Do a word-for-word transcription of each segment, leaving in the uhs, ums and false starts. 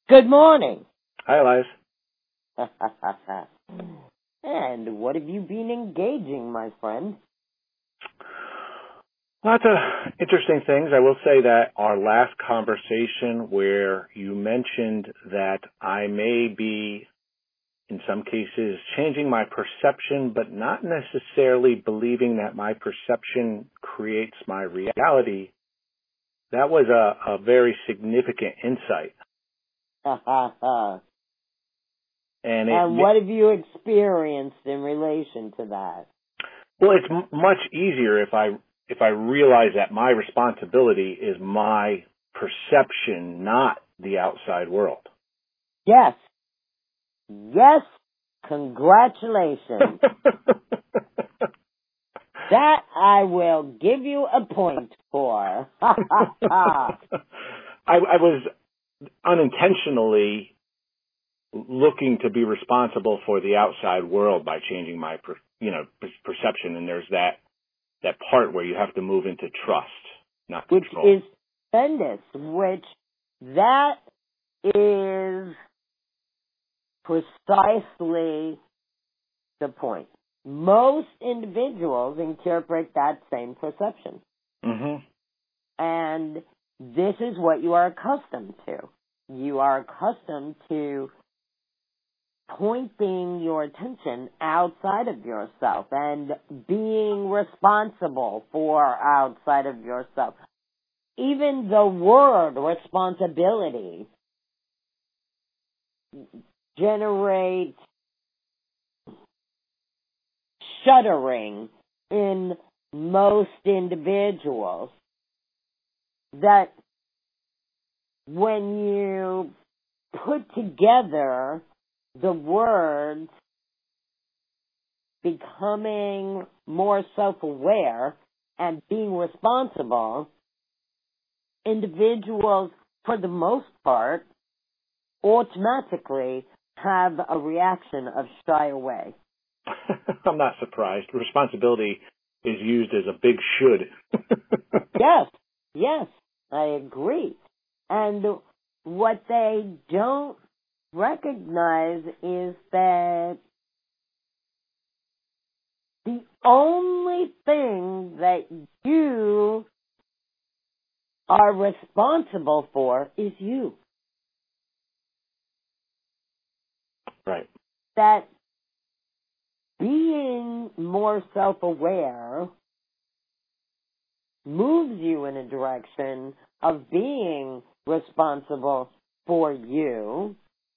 Good morning. Hi, Elias. And what have you been engaging, my friend? Lots of interesting things. I will say that our last conversation where you mentioned that I may be, in some cases, changing my perception, but not necessarily believing that my perception creates my reality, that was a, a very significant insight. And, it, and what have you experienced in relation to that? Well, it's m- much easier if I if I realize that my responsibility is my perception, not the outside world. Yes. Yes. Congratulations. That I will give you a point for. I, I was unintentionally looking to be responsible for the outside world by changing my, per, you know, per- perception, and there's that that part where you have to move into trust, not control. Which is tremendous. Which that is precisely the point. Most individuals interpret that same perception, mm-hmm. and this is what you are accustomed to. You are accustomed to pointing your attention outside of yourself and being responsible for outside of yourself. Even the word responsibility generates shuddering in most individuals. That when you put together the words becoming more self-aware and being responsible, individuals, for the most part, automatically have a reaction of shy away. I'm not surprised. Responsibility is used as a big should. Yes, yes, I agree. And what they don't recognize is that the only thing that you are responsible for is you. Right. That being more self-aware moves you in a direction of being responsible for you,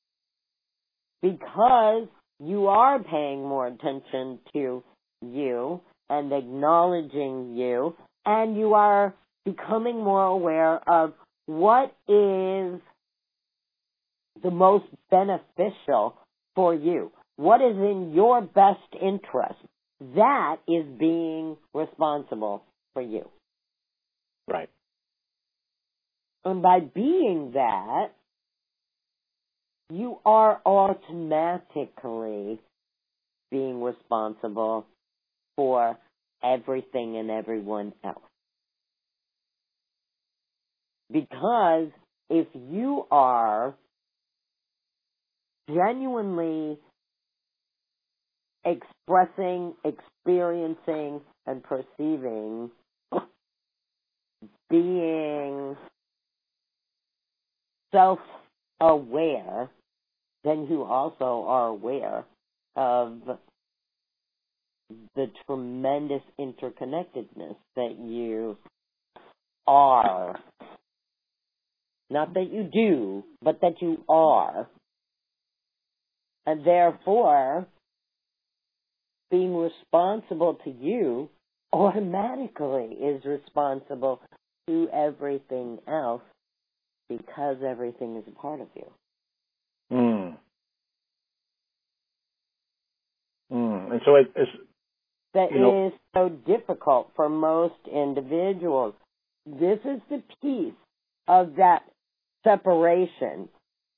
because you are paying more attention to you and acknowledging you, and you are becoming more aware of what is the most beneficial for you. What is in your best interest? That is being responsible for you. Right. And by being that, you are automatically being responsible for everything and everyone else. Because if you are genuinely expressing, experiencing, and perceiving being self-aware, then you also are aware of the tremendous interconnectedness that you are. Not that you do, but that you are. And therefore, being responsible to you automatically is responsible to everything else, because everything is a part of you. Mm. Mm. And so it, it's... That you know, is so difficult for most individuals. This is the piece of that separation,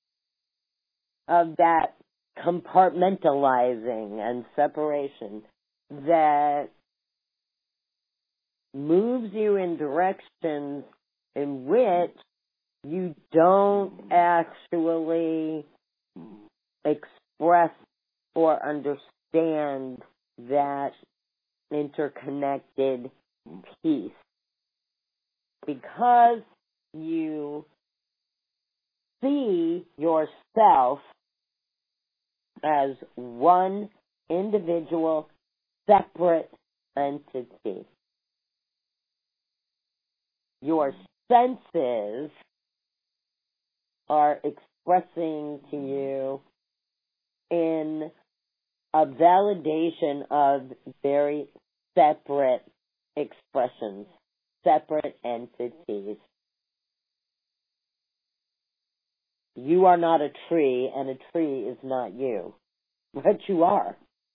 of that compartmentalizing and separation that moves you in directions in which you don't actually express or understand that interconnected piece. Because you see yourself as one individual, separate entity. Your senses are expressing to you in a validation of very separate expressions, separate entities. You are not a tree, and a tree is not you, but you are.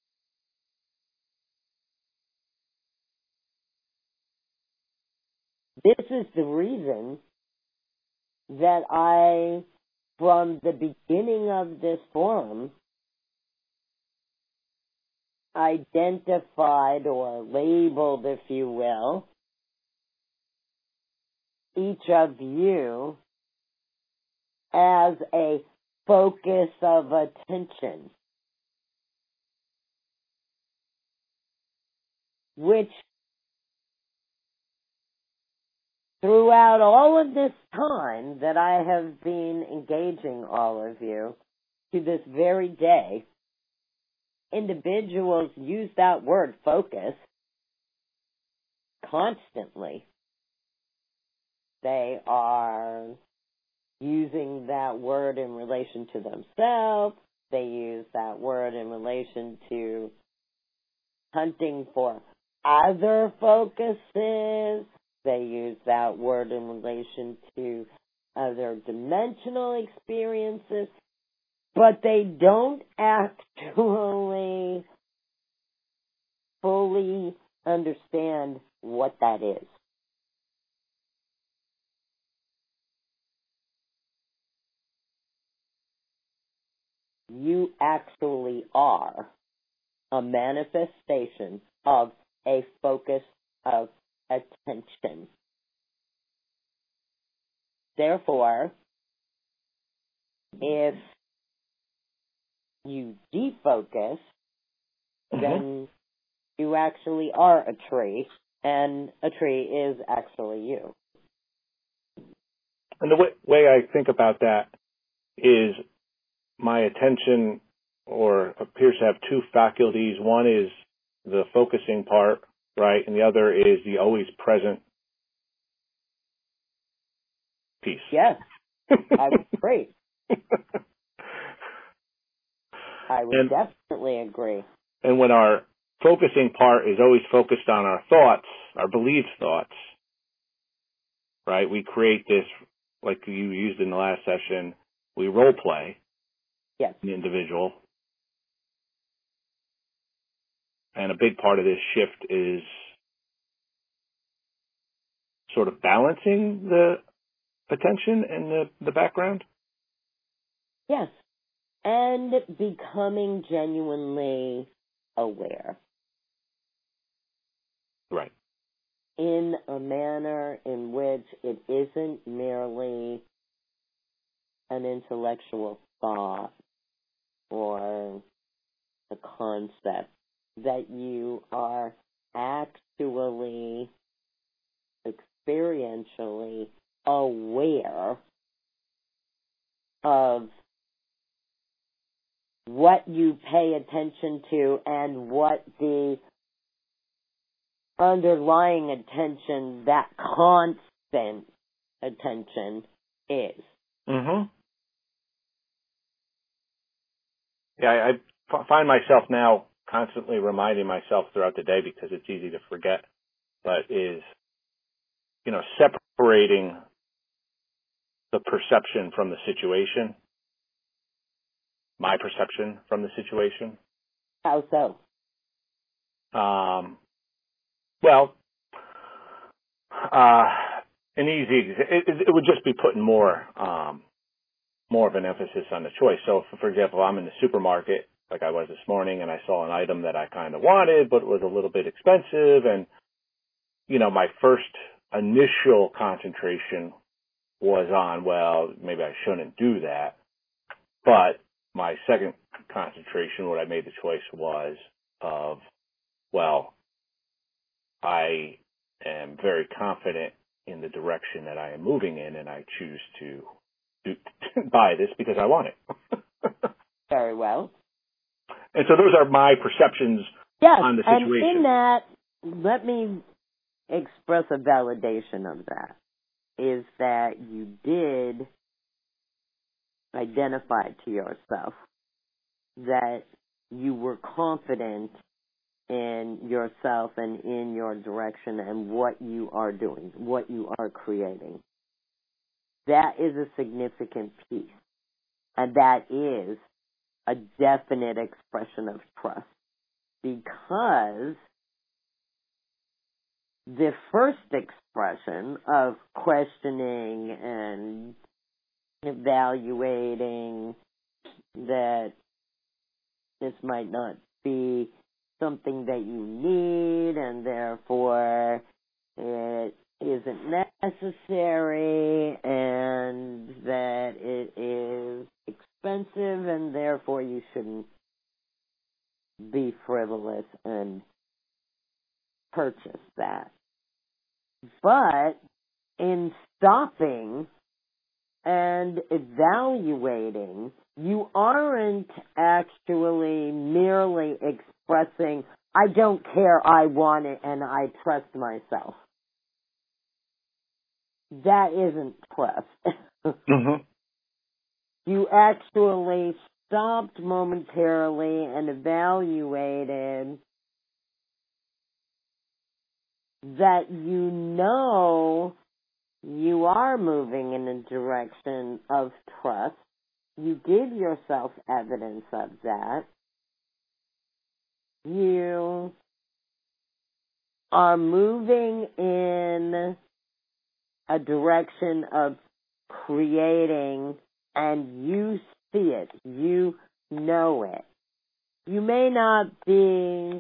This is the reason that I, from the beginning of this forum, identified or labeled, if you will, each of you as a focus of attention, which throughout all of this time that I have been engaging all of you, to this very day, individuals use that word focus constantly. They are using that word in relation to themselves. They use that word in relation to hunting for other focuses. They use that word in relation to other dimensional experiences, but they don't actually fully understand what that is. You actually are a manifestation of a focus of attention. Therefore, if you defocus, mm-hmm. then you actually are a tree, and a tree is actually you. And the way, way I think about that is my attention or appears to have two faculties. One is the focusing part, right? And the other is the always present piece. Yes, I would agree. I would and, definitely agree. And when our focusing part is always focused on our thoughts, our believed thoughts, right? We create this, like you used in the last session, we role play yes. the individual. And a big part of this shift is sort of balancing the attention and the, the background. Yes. And becoming genuinely aware. Right. In a manner in which it isn't merely an intellectual thought or a concept, that you are actually experientially aware of what you pay attention to and what the underlying attention, that constant attention, is. Mm-hmm. Yeah, I, I f- find myself now constantly reminding myself throughout the day, because it's easy to forget, but is, you know, separating the perception from the situation, my perception from the situation. How so? Um, well, uh, an easy, it, it would just be putting more, um, more of an emphasis on the choice. So, if, for example, I'm in the supermarket, like I was this morning, and I saw an item that I kind of wanted, but it was a little bit expensive, and, you know, my first initial concentration was on, well, maybe I shouldn't do that. But my second concentration, what I made the choice was of, well, I am very confident in the direction that I am moving in, and I choose to, to buy this because I want it. Very well. And so those are my perceptions yes, on the situation. And in that, let me express a validation of that, is that you did identify to yourself that you were confident in yourself and in your direction and what you are doing, what you are creating. That is a significant piece. And that is a definite expression of trust. Because the first expression of questioning and evaluating that this might not be something that you need and therefore it isn't necessary and that it is expensive and therefore you shouldn't be frivolous and purchase that. But in stopping and evaluating, you aren't actually merely expressing, I don't care, I want it, and I trust myself. That isn't trust. Mm-hmm. You actually stopped momentarily and evaluated that you know you are moving in a direction of trust. You give yourself evidence of that. You are moving in a direction of creating, and you see it. You know it. You may not be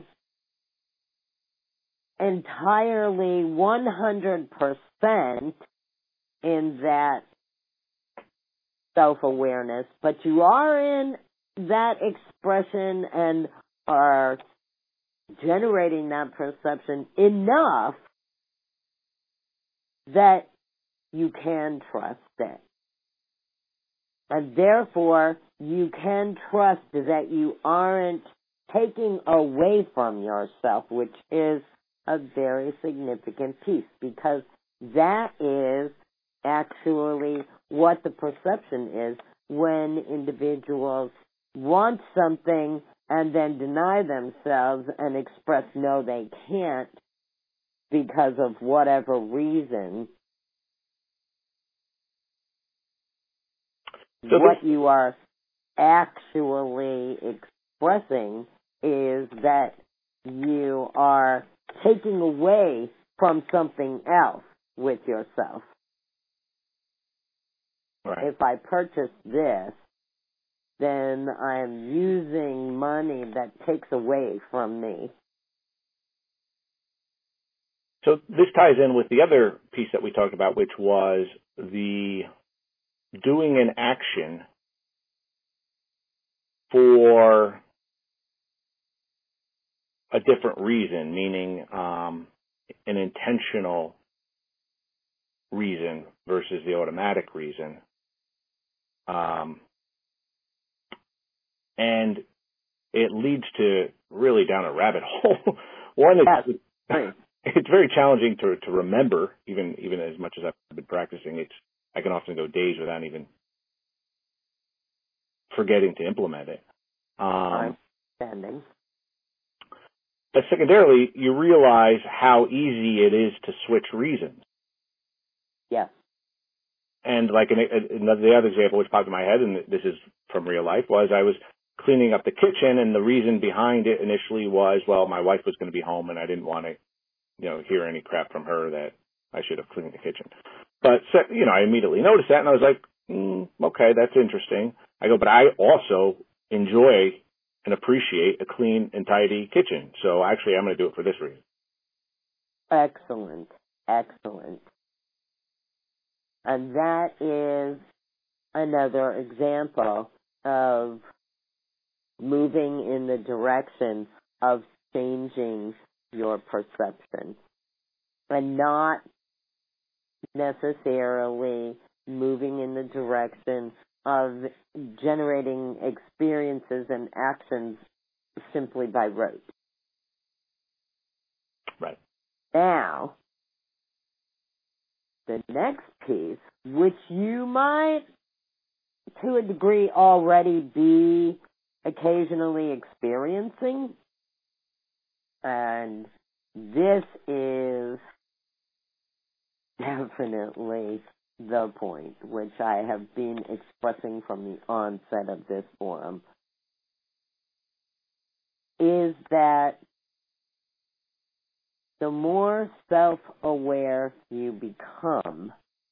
entirely one hundred percent in that self-awareness, but you are in that expression and are generating that perception enough that you can trust it. And therefore, you can trust that you aren't taking away from yourself, which is a very significant piece, because that is actually what the perception is when individuals want something and then deny themselves and express no, they can't because of whatever reason. So what this- you are actually expressing is that you are taking away from something else with yourself. Right. If I purchase this, then I'm using money that takes away from me. So this ties in with the other piece that we talked about, which was the doing an action for a different reason, meaning um, an intentional reason versus the automatic reason. Um, and it leads to really down a rabbit hole. One, it's, Yes. it's very challenging to to remember, even even as much as I've been practicing. It's I can often go days without even forgetting to implement it. Um, Understanding. but secondarily, you realize how easy it is to switch reasons. Yes. And like an, another, the other example which popped in my head, and this is from real life, was I was cleaning up the kitchen, and the reason behind it initially was, well, my wife was going to be home, and I didn't want to, you know, hear any crap from her that I should have cleaned the kitchen. But, you know, I immediately noticed that, and I was like, mm, okay, that's interesting. I go, but I also enjoy and appreciate a clean and tidy kitchen. So actually, I'm going to do it for this reason. Excellent. Excellent. And that is another example of moving in the direction of changing your perception and not necessarily moving in the direction of generating experiences and actions simply by rote. Right. Now, the next piece, which you might, to a degree, already be occasionally experiencing, and this is definitely the point which I have been expressing from the onset of this forum, is that the more self-aware you become,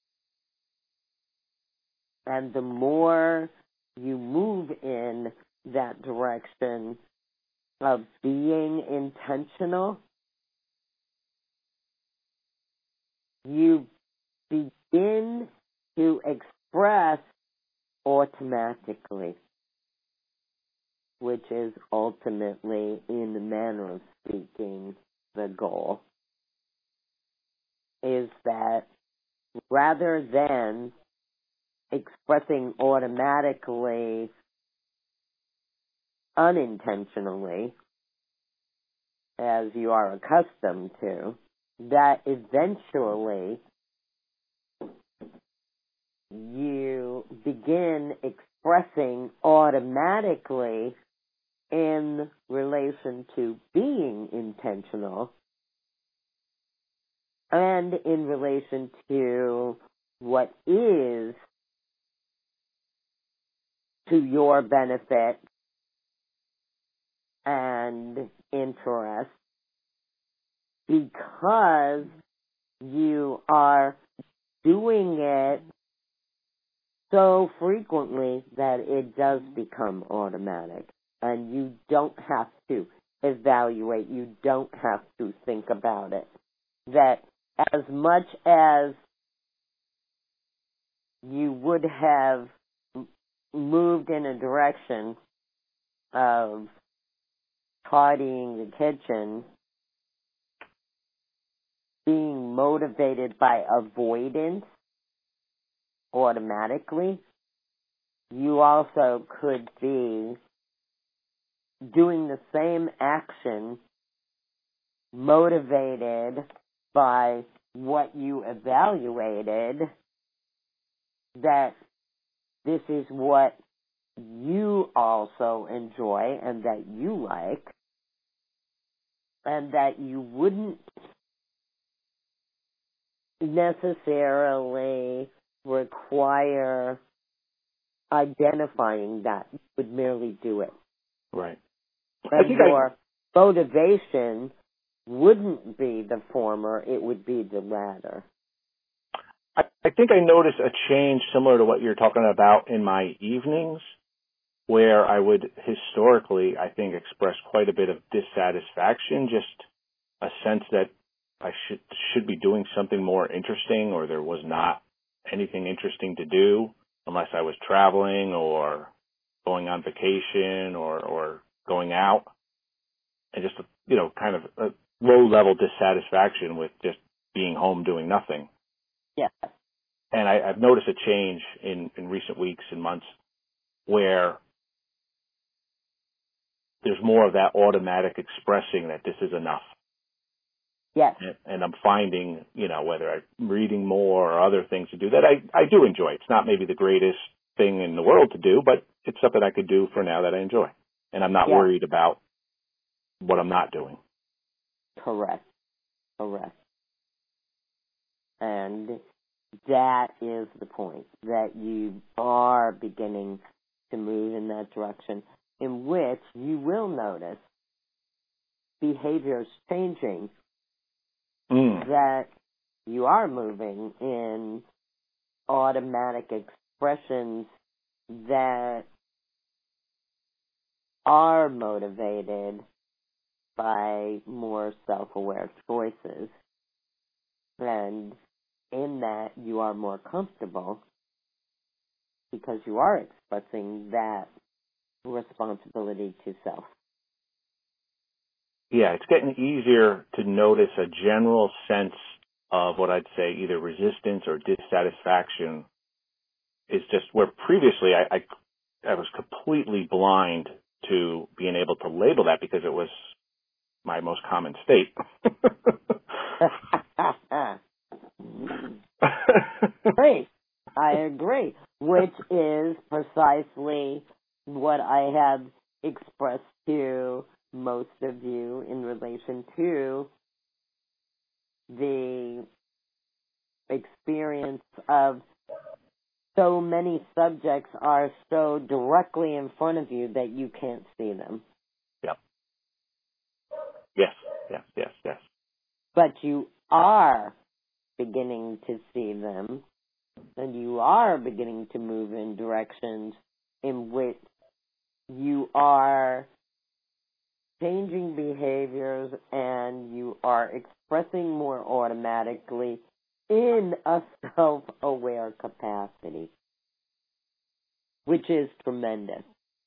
and the more you move in that direction of being intentional, you begin to express automatically, which is ultimately, in the manner of speaking, the goal, is that rather than expressing automatically, unintentionally, as you are accustomed to, that eventually you begin expressing automatically in relation to being intentional and in relation to what is to your benefit and interest, because you are doing it so frequently that it does become automatic, and you don't have to evaluate, you don't have to think about it. That as much as you would have moved in a direction of tidying the kitchen, being motivated by avoidance automatically, you also could be doing the same action motivated by what you evaluated, that this is what you also enjoy and that you like, and that you wouldn't necessarily require identifying that. You would merely do it. Right. And I think your I... motivation wouldn't be the former, it would be the latter. I, I think I noticed a change similar to what you're talking about in my evenings, where I would historically, I think, express quite a bit of dissatisfaction, just a sense that I should should be doing something more interesting, or there was not anything interesting to do unless I was traveling or going on vacation or, or going out, and just, you know, kind of a low-level dissatisfaction with just being home doing nothing. Yeah. And I, I've noticed a change in, in recent weeks and months where there's more of that automatic expressing that this is enough. Yes. And, and I'm finding, you know, whether I'm reading more or other things to do that I, I do enjoy. It's not maybe the greatest thing in the world to do, but it's something I could do for now that I enjoy. And I'm not yes. worried about what I'm not doing. Correct. Correct. And that is the point, that you are beginning to move in that direction, in which you will notice behaviors changing, mm. that you are moving in automatic expressions that are motivated by more self-aware choices. And in that you are more comfortable because you are expressing that responsibility to self. Yeah, it's getting easier to notice a general sense of what I'd say either resistance or dissatisfaction is just where previously I, I, I was completely blind to being able to label that because it was my most common state. Great. I agree, which is precisely what I have expressed to most of you in relation to the experience of so many subjects are so directly in front of you that you can't see them. Yep. Yes, yes, yes, yes. But you are beginning to see them, and you are beginning to move in directions in which you are changing behaviors and you are expressing more automatically in a self-aware capacity, which is tremendous.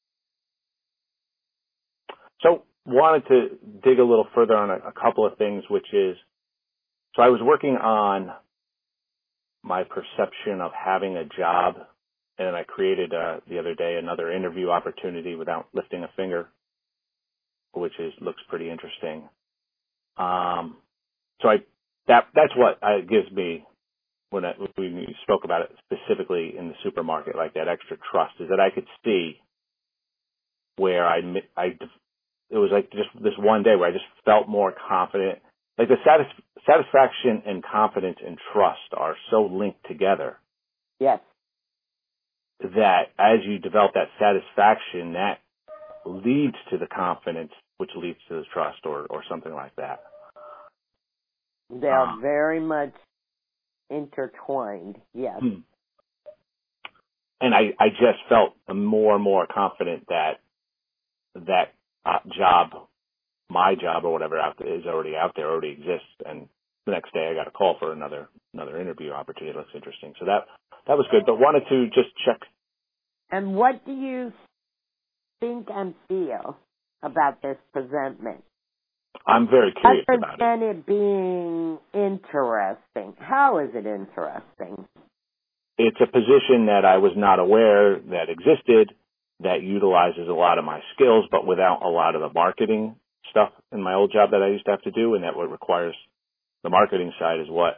So, wanted to dig a little further on a, a couple of things, which is, so I was working on my perception of having a job, and I created uh, the other day another interview opportunity without lifting a finger, which is looks pretty interesting. Um, so I that that's what uh, gives me when, I, when we spoke about it specifically in the supermarket, like that extra trust, is that I could see where I I it was like just this one day where I just felt more confident. Like the satis- satisfaction and confidence and trust are so linked together. Yes. That as you develop that satisfaction, that leads to the confidence, which leads to the trust, or, or something like that. They are um, very much intertwined, yes. Hmm. And I, I just felt more and more confident that that uh, job, my job or whatever out there is already out there, already exists. And the next day I got a call for another another interview opportunity. It looks interesting. So that that was good, but wanted to just check. And what do you think and feel about this presentment? I'm very curious Other about it. than it being interesting, how is it interesting? It's a position that I was not aware that existed, that utilizes a lot of my skills, but without a lot of the marketing stuff in my old job that I used to have to do, and that what requires the marketing side is what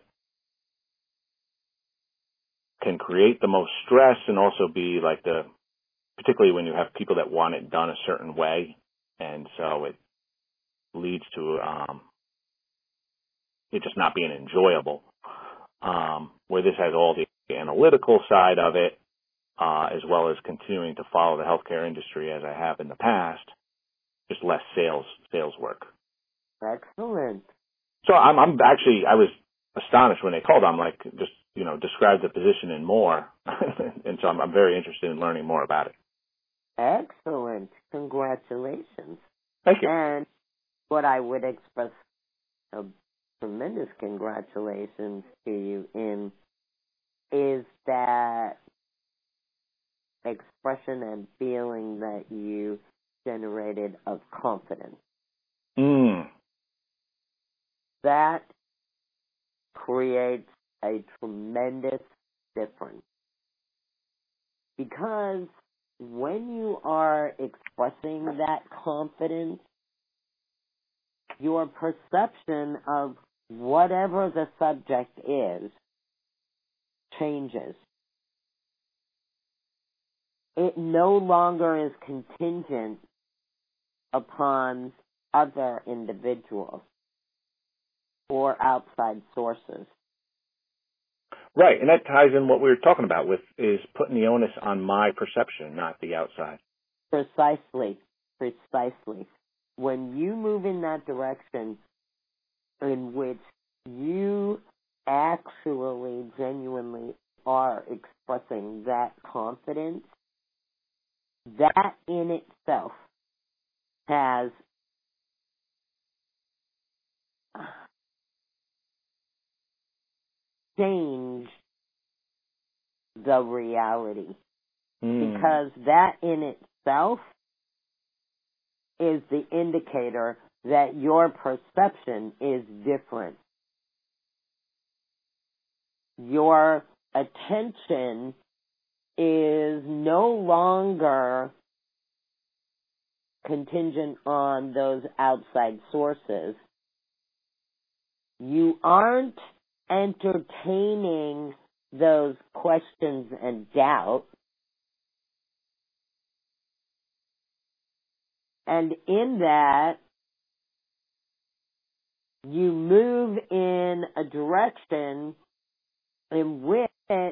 can create the most stress and also be like the, particularly when you have people that want it done a certain way, and so it leads to um, it just not being enjoyable. Um, where this has all the analytical side of it, uh, as well as continuing to follow the healthcare industry as I have in the past, just less sales sales work. Excellent. So I'm, I'm actually I was astonished when they called. I'm like, just you know, describe the position and more, and so I'm, I'm very interested in learning more about it. Excellent. Congratulations. Thank you. And what I would express a tremendous congratulations to you in is that expression and feeling that you generated of confidence. Mm. That creates a tremendous difference. Because when you are expressing that confidence, your perception of whatever the subject is changes. It no longer is contingent upon other individuals or outside sources. Right, and that ties in what we were talking about with is putting the onus on my perception, not the outside. Precisely, precisely. When you move in that direction in which you actually genuinely are expressing that confidence, that in itself has change the reality. Mm. Because that in itself is the indicator that your perception is different. Your attention is no longer contingent on those outside sources. You aren't entertaining those questions and doubt. And in that, you move in a direction in which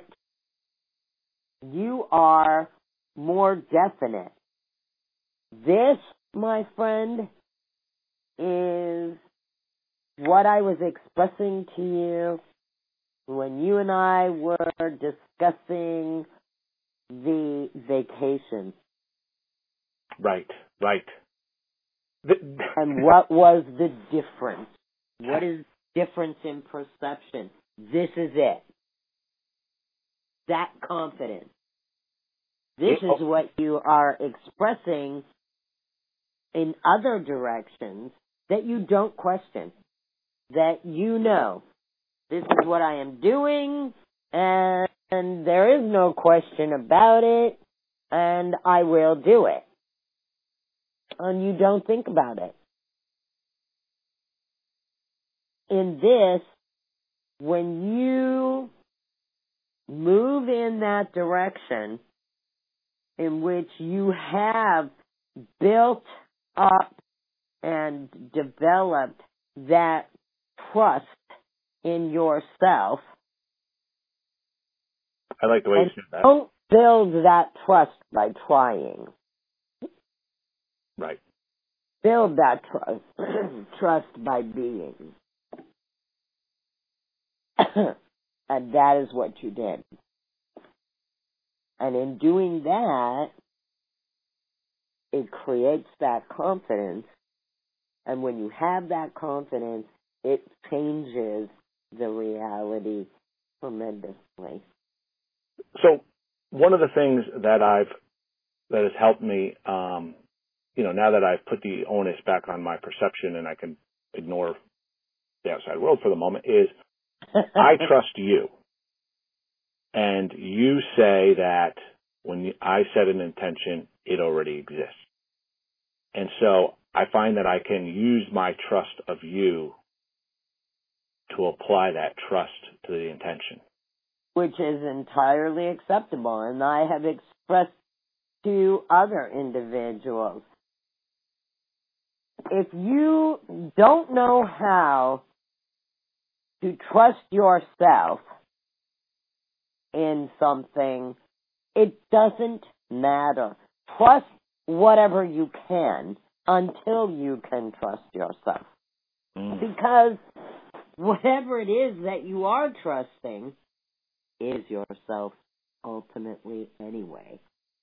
you are more definite. This, my friend, is what I was expressing to you when you and I were discussing the vacation. Right, right. The, and what was the difference? What is difference in perception? This is it. That confidence. This is what you are expressing in other directions that you don't question. That you know, this is what I am doing, and, and there is no question about it, and I will do it. And you don't think about it. In this, when you move in that direction in which you have built up and developed that trust in yourself. I like the way you said that. Don't build that trust by trying. Right. Build that trust, trust by being. And that is what you did. And in doing that, it creates that confidence. And when you have that confidence, it changes the reality tremendously. So one of the things that I've, that has helped me, um, you know, now that I've put the onus back on my perception and I can ignore the outside world for the moment, is I trust you. And you say that when I set an intention, it already exists. And so I find that I can use my trust of you to apply that trust to the intention. Which is entirely acceptable. And I have expressed to other individuals, if you don't know how to trust yourself in something, it doesn't matter. Trust whatever you can until you can trust yourself. Mm. Because whatever it is that you are trusting is yourself ultimately anyway.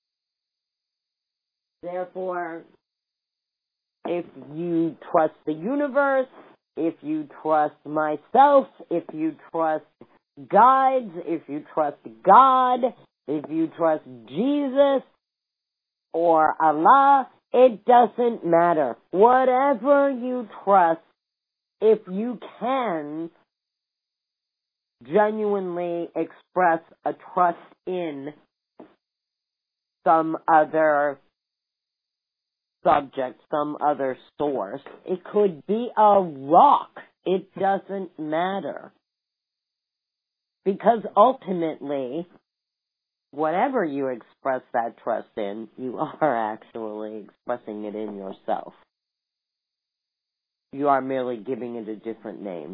Therefore, if you trust the universe, if you trust myself, if you trust guides, if you trust God, if you trust Jesus or Allah, it doesn't matter. Whatever you trust, if you can genuinely express a trust in some other subject, some other source, it could be a rock. It doesn't matter. Because ultimately, whatever you express that trust in, you are actually expressing it in yourself. You are merely giving it a different name.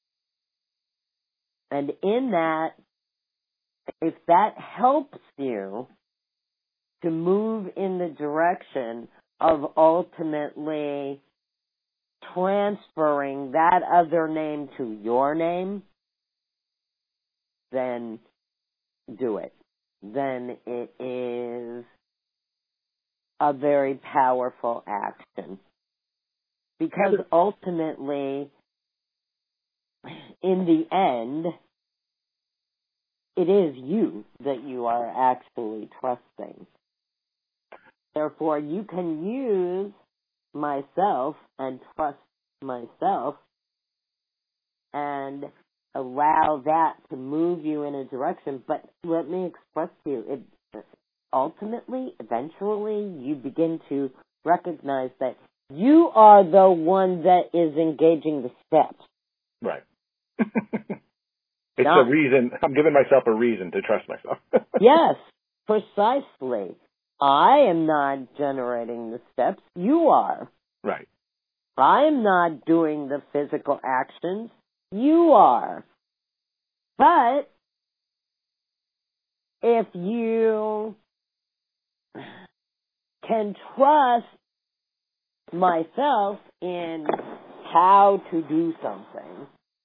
And in that, if that helps you to move in the direction of ultimately transferring that other name to your name, then do it. Then it is a very powerful action. Because ultimately, in the end, it is you that you are actually trusting. Therefore, you can use myself and trust myself and allow that to move you in a direction. But let me express to you, it, ultimately, eventually, you begin to recognize that you are the one that is engaging the steps. Right. It's Not, a reason. I'm giving myself a reason to trust myself. Yes, precisely. I am not generating the steps. You are. Right. I am not doing the physical actions. You are. But if you can trust myself in how to do something,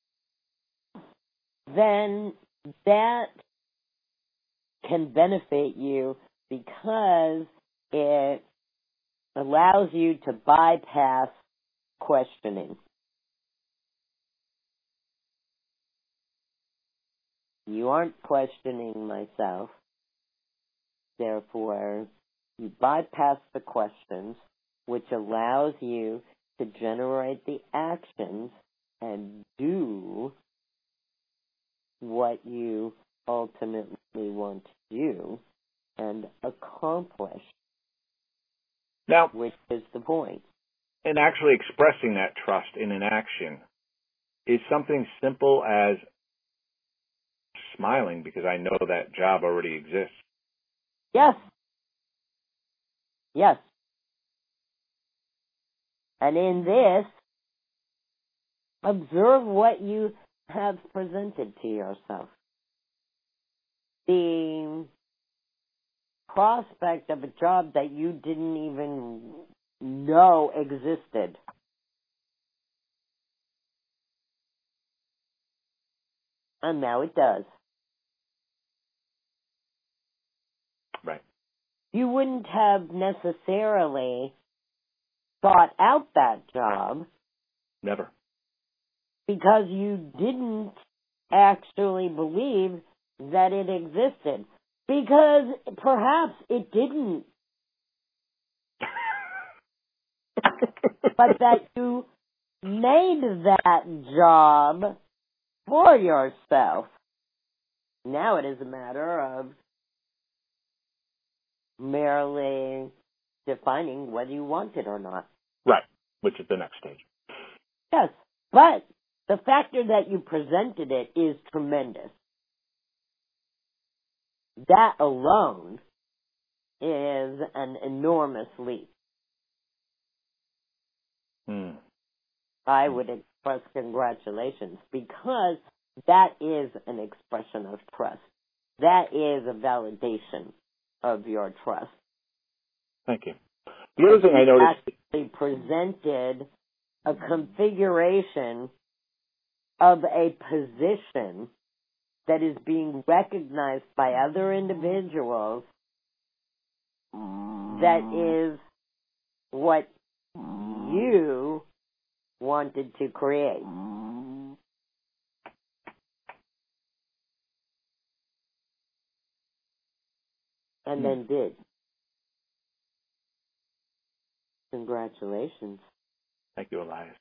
then that can benefit you because it allows you to bypass questioning. You aren't questioning myself, therefore you bypass the questions, which allows you to generate the actions and do what you ultimately want to do and accomplish. Now, which is the point. And actually expressing that trust in an action is something simple as smiling because I know that job already exists. Yes. Yes. And in this, observe what you have presented to yourself. The prospect of a job that you didn't even know existed. And now it does. Right. You wouldn't have necessarily sought out that job. Never. Because you didn't actually believe that it existed. Because perhaps it didn't. But that you made that job for yourself. Now it is a matter of merely defining whether you want it or not. Right, which is the next stage. Yes, but the factor that you presented it is tremendous. That alone is an enormous leap. Hmm. I would express congratulations because that is an expression of trust. That is a validation of your trust. Thank you. The other thing I noticed... actually presented a configuration of a position that is being recognized by other individuals that is what you wanted to create. And then did. Congratulations. Thank you, Elias.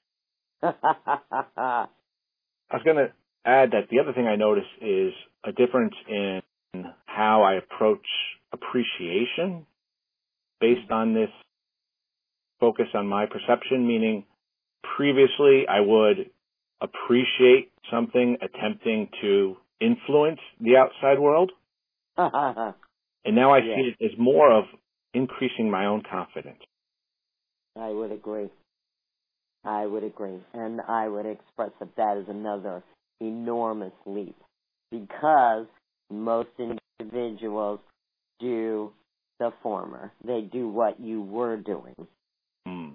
I was going to add that the other thing I noticed is a difference in how I approach appreciation based on this focus on my perception, meaning previously I would appreciate something attempting to influence the outside world. And now I yeah. see it as more of increasing my own confidence. I would agree. I would agree. And I would express that that is another enormous leap because most individuals do the former. They do what you were doing. Mm.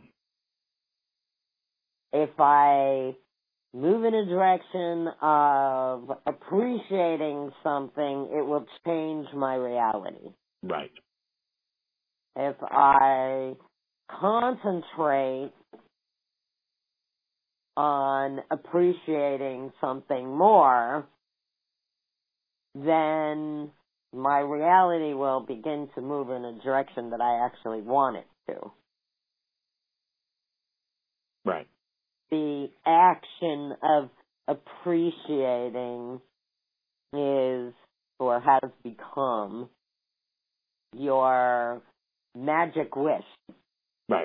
If I move in a direction of appreciating something, it will change my reality. Right. If I concentrate on appreciating something more, then my reality will begin to move in a direction that I actually want it to. Right. The action of appreciating is, or has become, your magic wish. Right.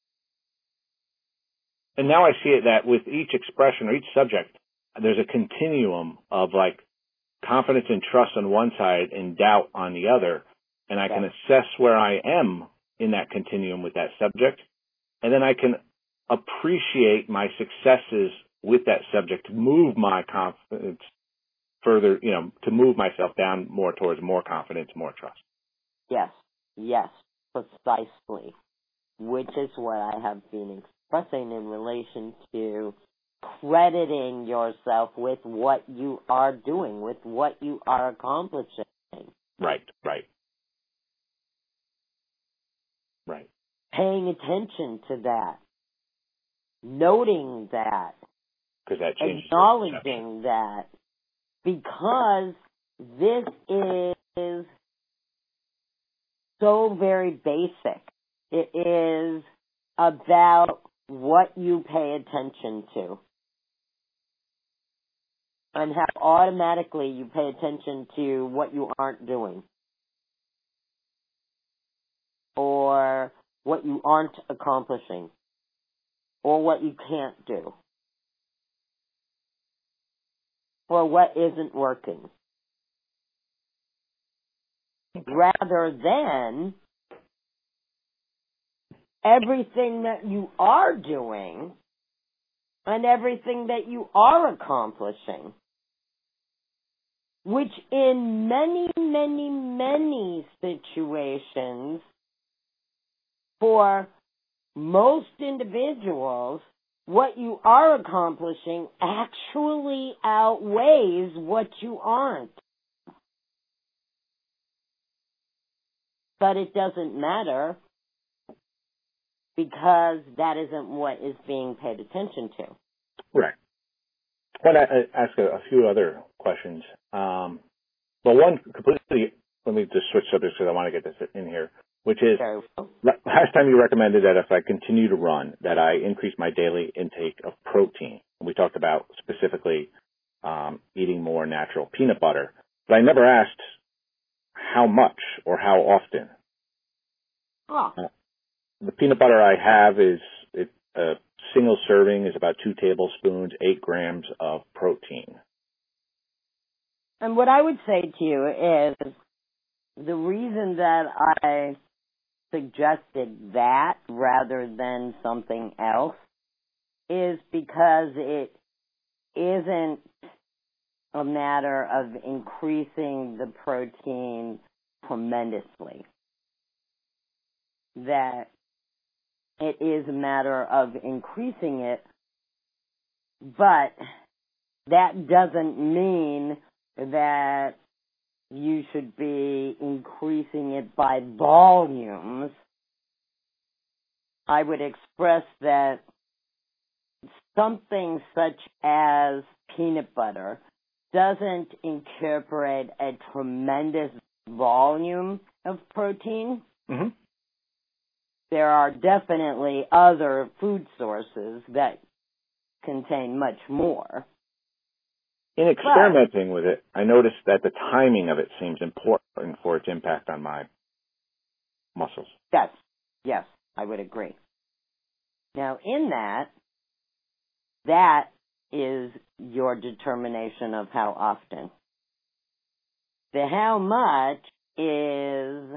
And now I see it that with each expression or each subject, there's a continuum of like confidence and trust on one side and doubt on the other. And I can assess where I am in that continuum with that subject. And then I can appreciate my successes with that subject to move my confidence further, you know, to move myself down more towards more confidence, more trust. Yes, yes, precisely. Which is what I have been expressing in relation to crediting yourself with what you are doing, with what you are accomplishing. Right, right. Right. Paying attention to that. Noting that. Because that changes. Acknowledging that. Because this is so very basic. It is about what you pay attention to. And how automatically you pay attention to what you aren't doing. Or what you aren't accomplishing. Or what you can't do. Or what isn't working. Rather than everything that you are doing and everything that you are accomplishing, which in many, many, many situations for most individuals, what you are accomplishing actually outweighs what you aren't. But it doesn't matter because that isn't what is being paid attention to. Right. I want to ask a, a few other questions. Um, well, one completely, let me just switch subjects because I want to get this in here, which is, well. last time you recommended that if I continue to run, that I increase my daily intake of protein. We talked about specifically um, eating more natural peanut butter, but I never asked how much or how often. Oh. Uh, the peanut butter I have is it, a single serving is about two tablespoons, eight grams of protein. And what I would say to you is the reason that I suggested that rather than something else is because it isn't a matter of increasing the protein tremendously. That it is a matter of increasing it, but that doesn't mean that you should be increasing it by volumes. I would express that something such as peanut butter doesn't incorporate a tremendous volume of protein. Mm-hmm. There are definitely other food sources that contain much more. In experimenting but, with it, I noticed that the timing of it seems important for its impact on my muscles. Yes, yes, I would agree. Now, in that, that is your determination of how often. The how much is,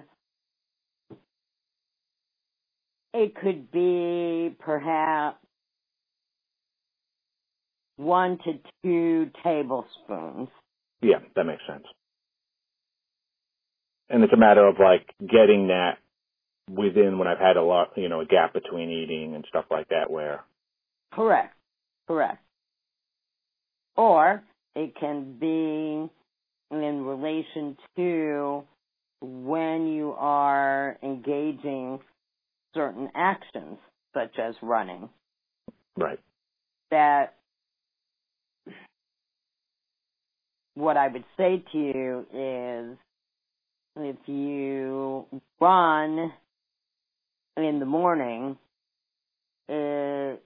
it could be perhaps one to two tablespoons. Yeah, that makes sense. And it's a matter of like getting that within when I've had a lot, you know, a gap between eating and stuff like that where. Correct, correct. Or it can be in relation to when you are engaging certain actions, such as running. Right. That what I would say to you is if you run in the morning, it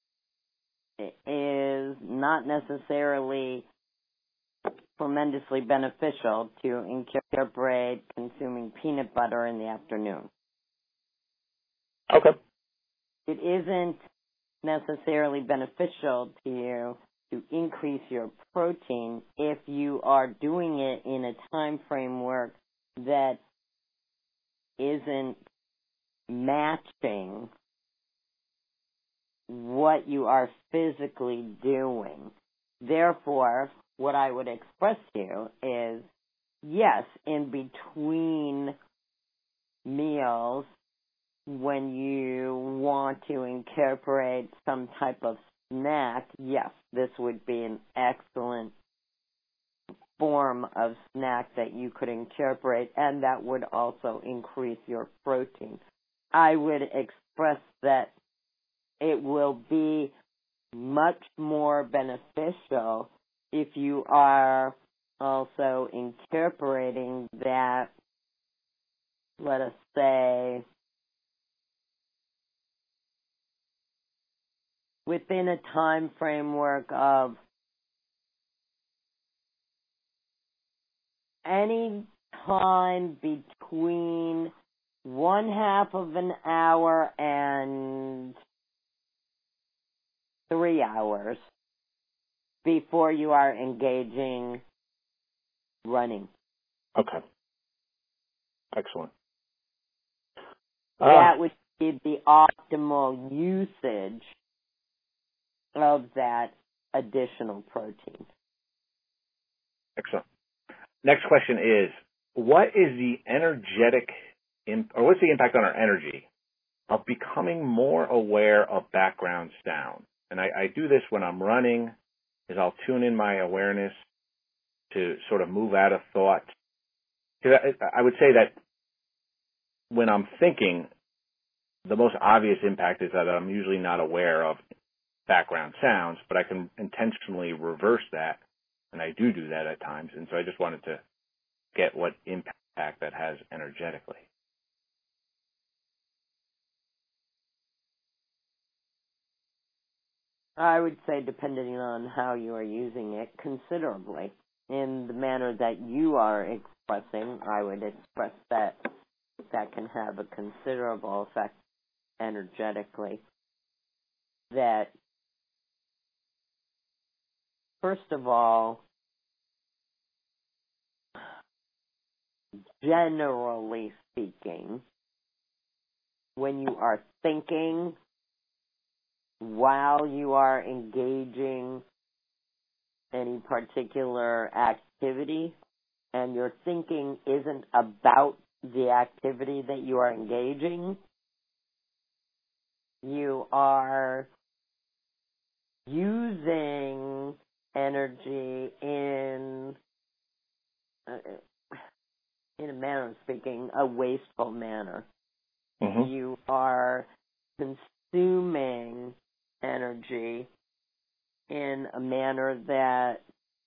is not necessarily tremendously beneficial to incorporate consuming peanut butter in the afternoon. Okay. It isn't necessarily beneficial to you to increase your protein if you are doing it in a time framework that isn't matching what you are physically doing. Therefore, what I would express to you is, yes, in between meals, when you want to incorporate some type of snack, yes, this would be an excellent form of snack that you could incorporate, and that would also increase your protein. I would express that it will be much more beneficial if you are also incorporating that, let us say, within a time framework of any time between one half of an hour and three hours before you are engaging running. Okay. Excellent. That Uh, would be the optimal usage of that additional protein. excellent. Next question is, what is the energetic, imp- or what's the impact on our energy of becoming more aware of background sound? And I, I do this when I'm running, is I'll tune in my awareness to sort of move out of thought. Because I, I would say that when I'm thinking, the most obvious impact is that I'm usually not aware of background sounds, but I can intentionally reverse that, and I do do that at times. And so I just wanted to get what impact that has energetically. I would say, depending on how you are using it, considerably. In the manner that you are expressing, I would express that that can have a considerable effect energetically. That, first of all, generally speaking, when you are thinking while you are engaging any particular activity, and your thinking isn't about the activity that you are engaging, you are using energy in, uh, in a manner of speaking, a wasteful manner. Mm-hmm. You are consuming energy in a manner that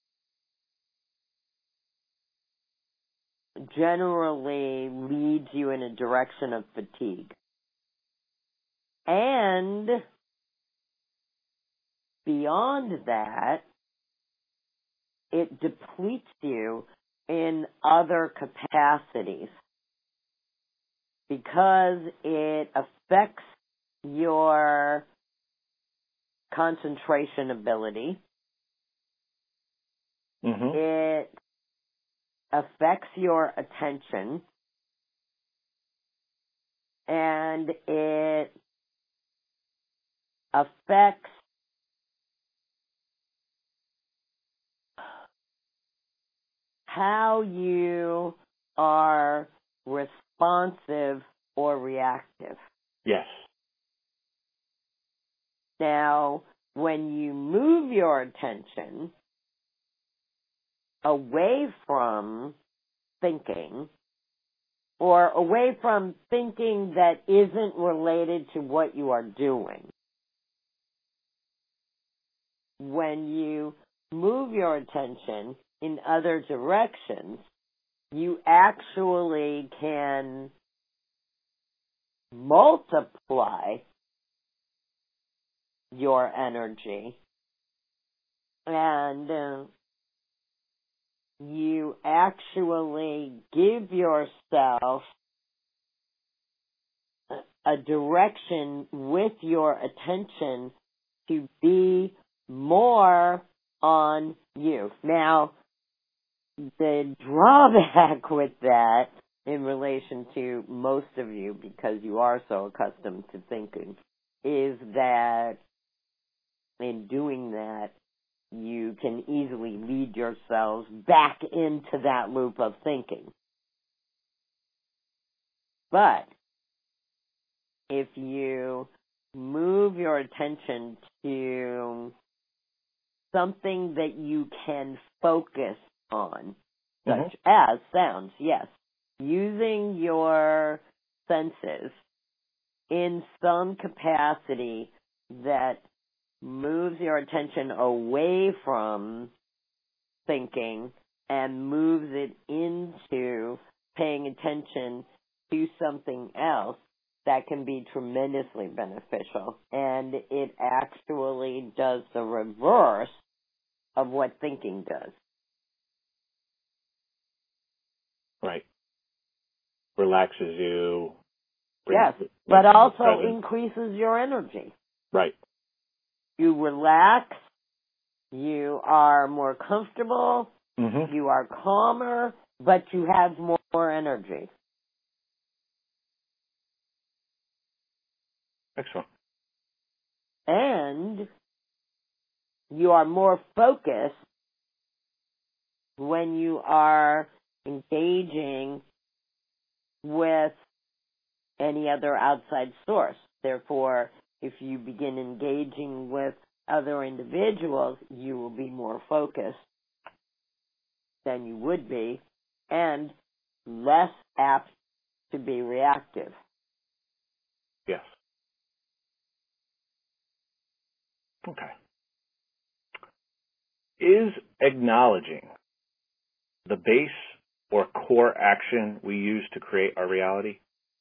generally leads you in a direction of fatigue. And beyond that, it depletes you in other capacities because it affects your concentration ability. Mm-hmm. It affects your attention, and it affects how you are responsive or reactive. Yes. Now, when you move your attention away from thinking, or away from thinking that isn't related to what you are doing, when you move your attention in other directions, you actually can multiply your energy, and uh, you actually give yourself a direction with your attention to be more on you. Now, the drawback with that in relation to most of you, because you are so accustomed to thinking, is that in doing that, you can easily lead yourselves back into that loop of thinking. But if you move your attention to something that you can focus on, such mm-hmm. as sounds, yes, using your senses in some capacity that moves your attention away from thinking and moves it into paying attention to something else, that can be tremendously beneficial. And it actually does the reverse of what thinking does. Right. Relaxes you. Yes, but also increases your energy. Right. You relax, you are more comfortable, mm-hmm. you are calmer, but you have more energy. Excellent. And you are more focused when you are engaging with any other outside source. Therefore, if you begin engaging with other individuals, you will be more focused than you would be and less apt to be reactive. Yes. Okay. Is acknowledging the base or core action we use to create our reality?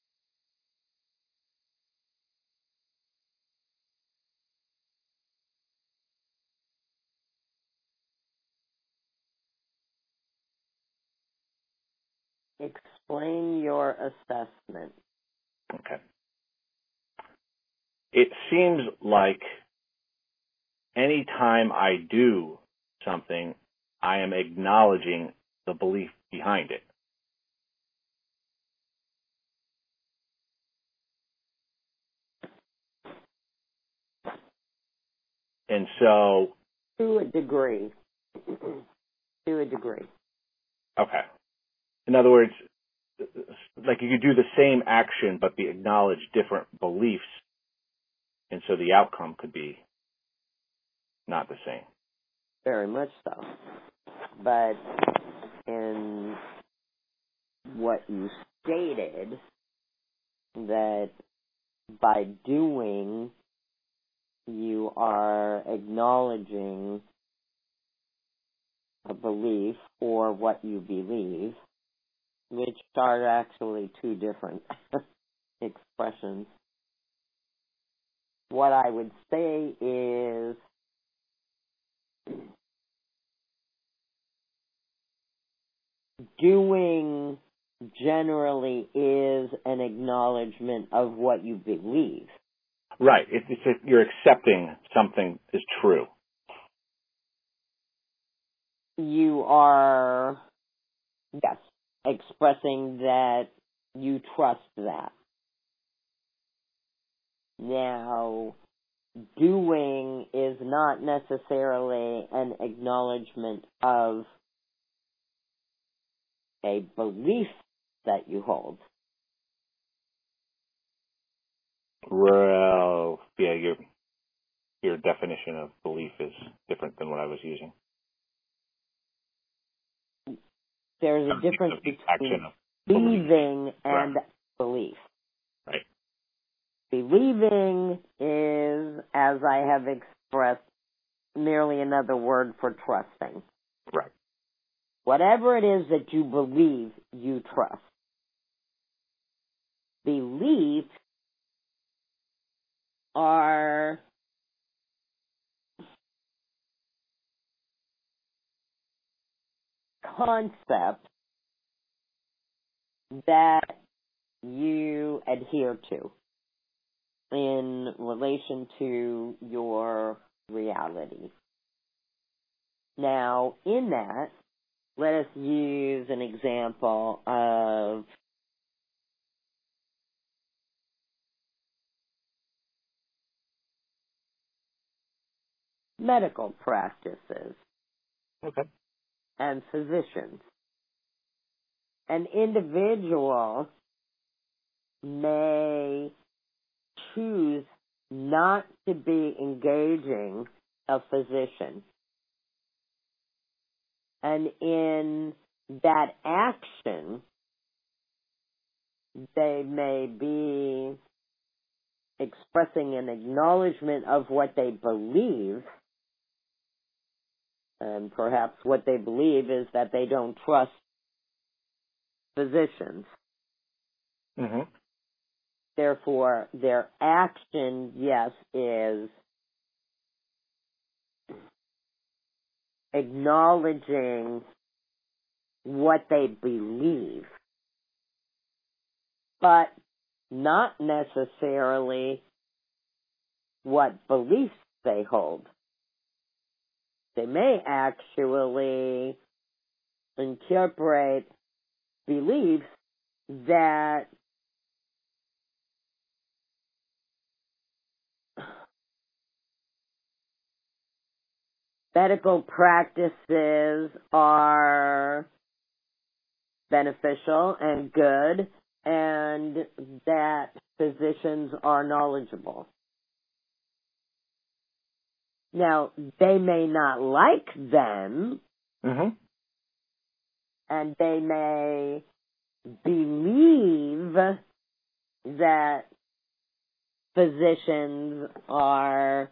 Explain your assessment. Okay. It seems like any time I do something, I am acknowledging the belief behind it. And so... To a degree. To a degree. Okay. In other words, like you could do the same action but be acknowledged different beliefs, and so the outcome could be not the same. Very much so. But in what you stated, that by doing, you are acknowledging a belief or what you believe, which are actually two different expressions. What I would say is doing generally is an acknowledgement of what you believe. Right. It's, it's, you're accepting something is true. You are, yes, expressing that you trust that. Now, doing is not necessarily an acknowledgement of a belief that you hold. Well, yeah, your your definition of belief is different than what I was using. There's a difference between believing and right. belief. Right. Believing is, as I have expressed, merely another word for trusting. Right. whatever it is that you believe you trust. Beliefs are concepts that you adhere to in relation to your reality. Now, in that, let us use an example of medical practices. Okay. And physicians. An individual may choose not to be engaging a physician. And in that action, they may be expressing an acknowledgement of what they believe. And perhaps what they believe is that they don't trust physicians. Mm-hmm. Therefore, their action, yes, is acknowledging what they believe, but not necessarily what beliefs they hold. They may actually incorporate beliefs that medical practices are beneficial and good, and that physicians are knowledgeable. Now, they may not like them, Mm-hmm. and they may believe that physicians are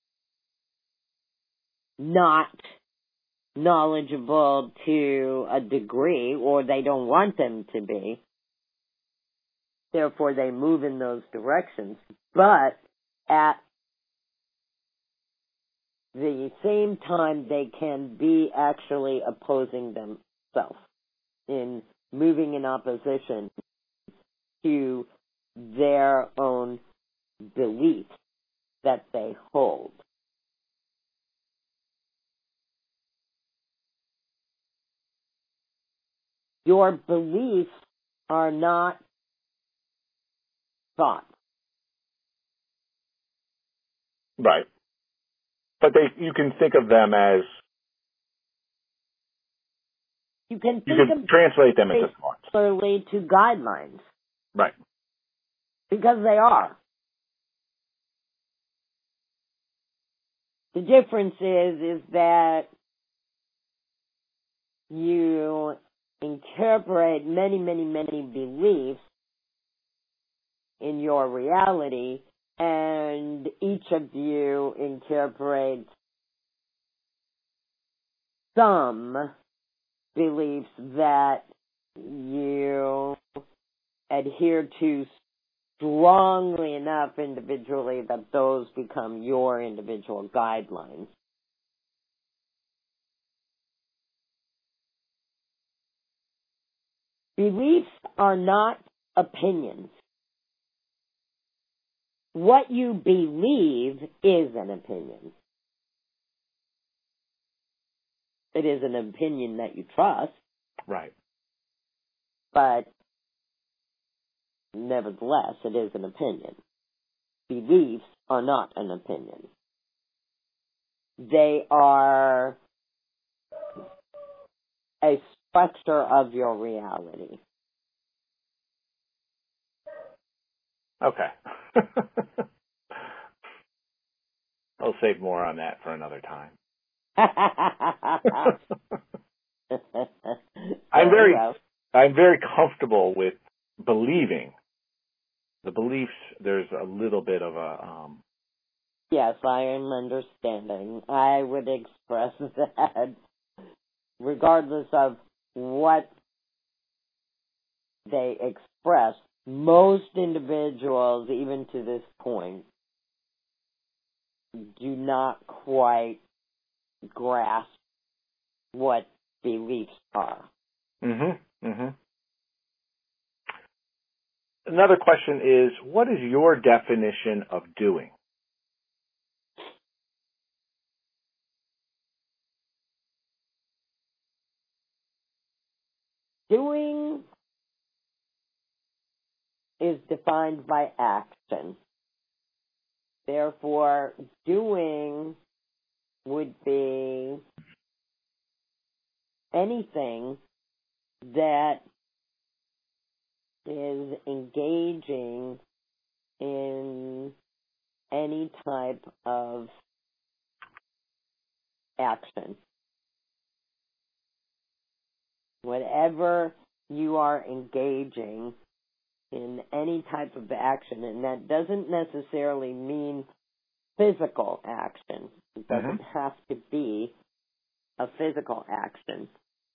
not knowledgeable to a degree, or they don't want them to be. Therefore, they move in those directions. But at the same time, they can be actually opposing themselves in moving in opposition to their own beliefs that they hold. Your beliefs are not thoughts. Right. But they, you can think of them as, You can think you can of translate them into thoughts. similarly to guidelines. Right. Because they are. The difference is, is that you incorporate many, many, many beliefs in your reality, and each of you incorporates some beliefs that you adhere to strongly enough individually that those become your individual guidelines. Beliefs are not opinions. What you believe is an opinion. It is an opinion that you trust. Right. But nevertheless, it is an opinion. Beliefs are not an opinion. They are a structure of your reality. Okay. I'll save more on that for another time. I'm very, I'm very comfortable with believing. The beliefs, there's a little bit of a, um, yes, I am understanding. I would express that regardless of what they express, most individuals, even to this point, do not quite grasp what beliefs are. Mm-hmm. Mm-hmm. Another question is, what is your definition of doing? Doing is defined by action. Therefore, doing would be anything that is engaging in any type of action. Whatever you are engaging in any type of action, and that doesn't necessarily mean physical action. It doesn't Mm-hmm. have to be a physical action.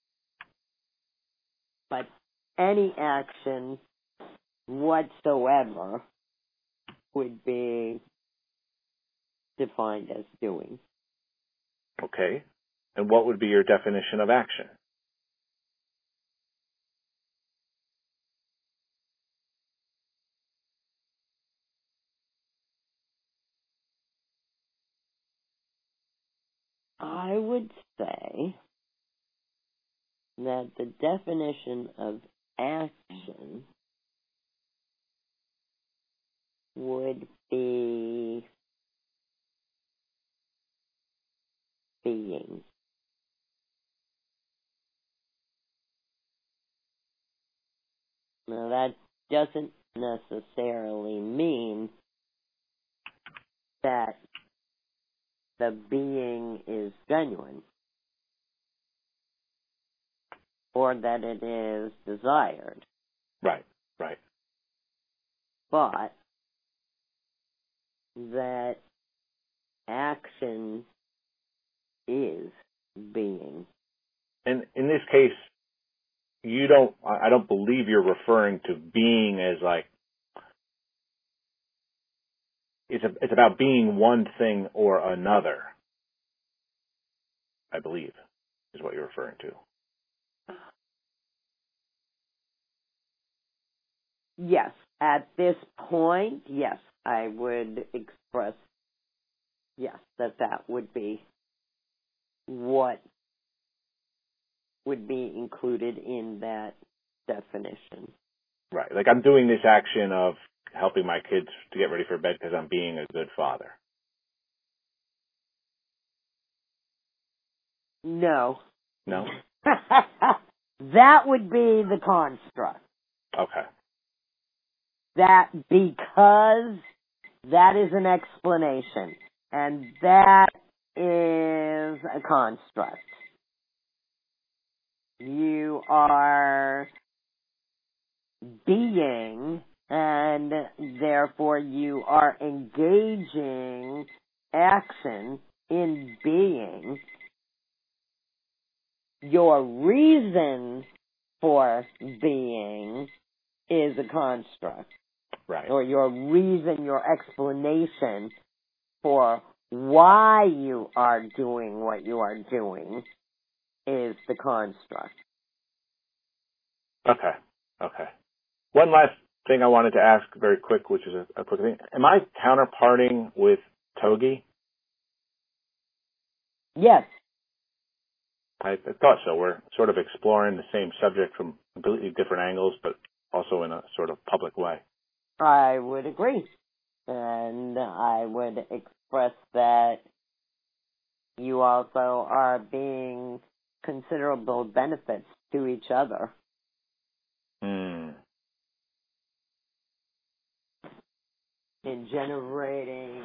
But any action whatsoever would be defined as doing. Okay. And what would be your definition of action? I would say that the definition of action would be being. Now that doesn't necessarily mean that the being is genuine or that it is desired. Right, right. But that action is being. And in this case, you don't, I don't believe you're referring to being as like, it's, a, it's about being one thing or another, I believe, is what you're referring to. Yes, at this point, yes, I would express, yes, that that would be what would be included in that definition. Right. Like I'm doing this action of helping my kids to get ready for bed because I'm being a good father. No. No? That would be the construct. Okay. That because that is an explanation, and that is a construct. You are being, and therefore you are engaging action in being. Your reason for being is a construct. Right. Or your reason, your explanation for why you are doing what you are doing is the construct. Okay. Okay. One last thing I wanted to ask very quick, which is a, a quick thing. Am I counterparting with Togi? Yes. I, I thought so. We're sort of exploring the same subject from completely different angles, but also in a sort of public way. I would agree. And I would express that you also are being considerable benefits to each other. Hmm. In generating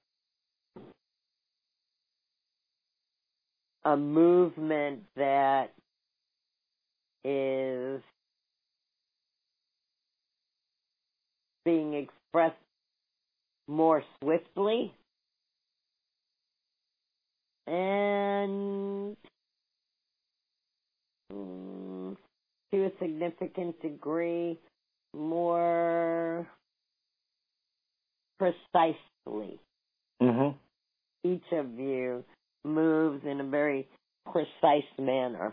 a movement that is being expressed more swiftly and to a significant degree, more precisely. Mm-hmm. Each of you moves in a very precise manner.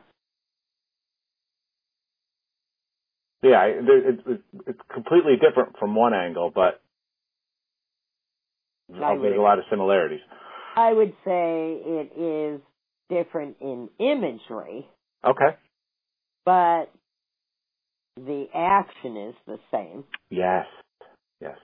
Yeah, it, it, it's completely different from one angle, but there's a lot of similarities. I would say it is different in imagery. Okay. But the action is the same. Yes. Yes.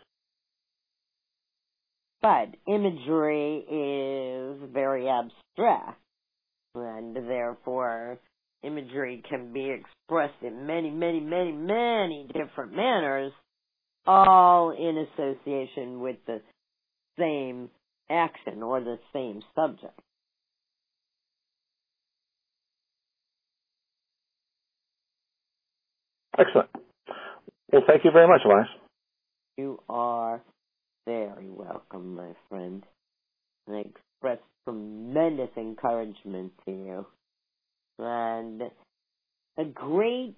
But imagery is very abstract, and therefore imagery can be expressed in many, many, many, many different manners, all in association with the same action or the same subject. Excellent. Well, thank you very much, Elias. You are very welcome, my friend. And I express tremendous encouragement to you. And a great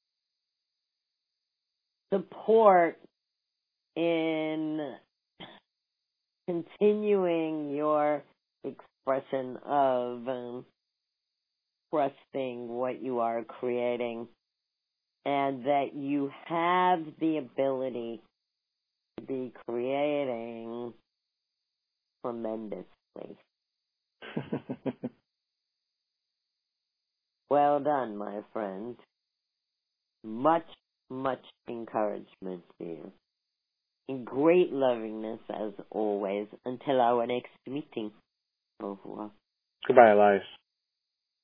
support in continuing your expression of um, trusting what you are creating, and that you have the ability to be creating tremendously. Well done, my friend. Much, much encouragement to you. And great lovingness, as always, until our next meeting. Au revoir. Goodbye, Elias.